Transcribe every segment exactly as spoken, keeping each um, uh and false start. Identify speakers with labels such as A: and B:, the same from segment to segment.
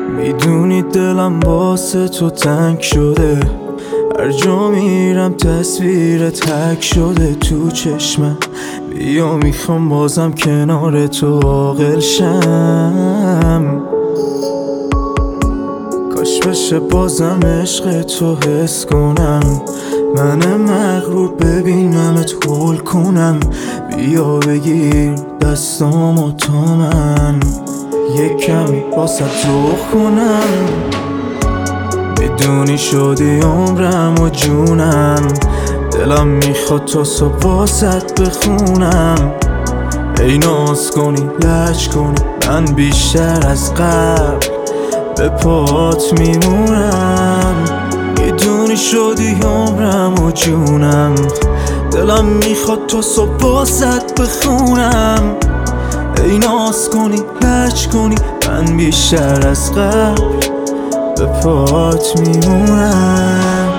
A: میدونی دلم واسه تو تنگ شده، هر جا میرم تصویر تک شده تو چشمم. بیا میخوام بازم کنار تو عاقل شم، کاش بشه بازم عشق تو حس کنم. من مغرور ببینمت هول کنم، بیا بگیر دستامو تا من یک کمی واسه ذوق کنم. میدونی شدی عمرم و جونم، دلم میخواد تا صبح واسط بخونم. ای ناز کنی لج کنی من بیشتر از قبل به پات میمونم. میدونی شدی عمرم و جونم، دلم میخواد تا صبح واسط بخونم. ای ناز کنی لج کنی من بیشتر از قبل به پات میمونم.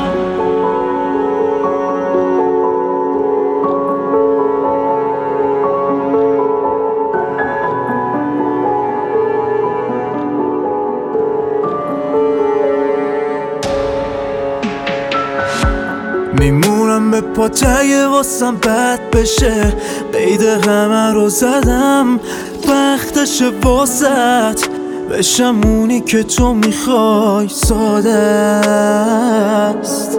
A: میمونم به پات اگه واسم بد بشه، قید همه رو زدم وقتش واسط بشم اونی که تو میخوای. ساده است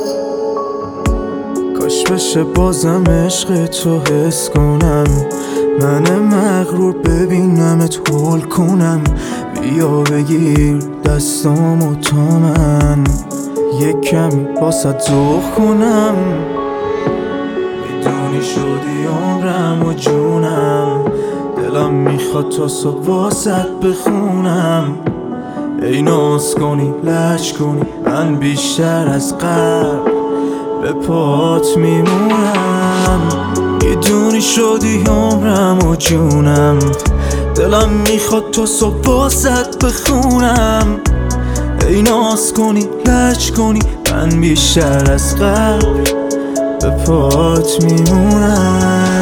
A: کاش بشه بازم عشق تو حس کنم. من مغرور ببینمت هول کنم، بیا بگیر دستامو تا من یک کمی واسه ذوق کنم. میدونی شدی عمرم و جونم، دلم میخواد تا صبح واسط بخونم. ای ناز کنی لج کنی من بیشتر از قبل به پات میمونم. میدونی شدی عمرم و جونم، دلم میخواد تا صبح واسط بخونم. ای ناز کنی لج کنی من بیشتر از قبل به پات میمونم.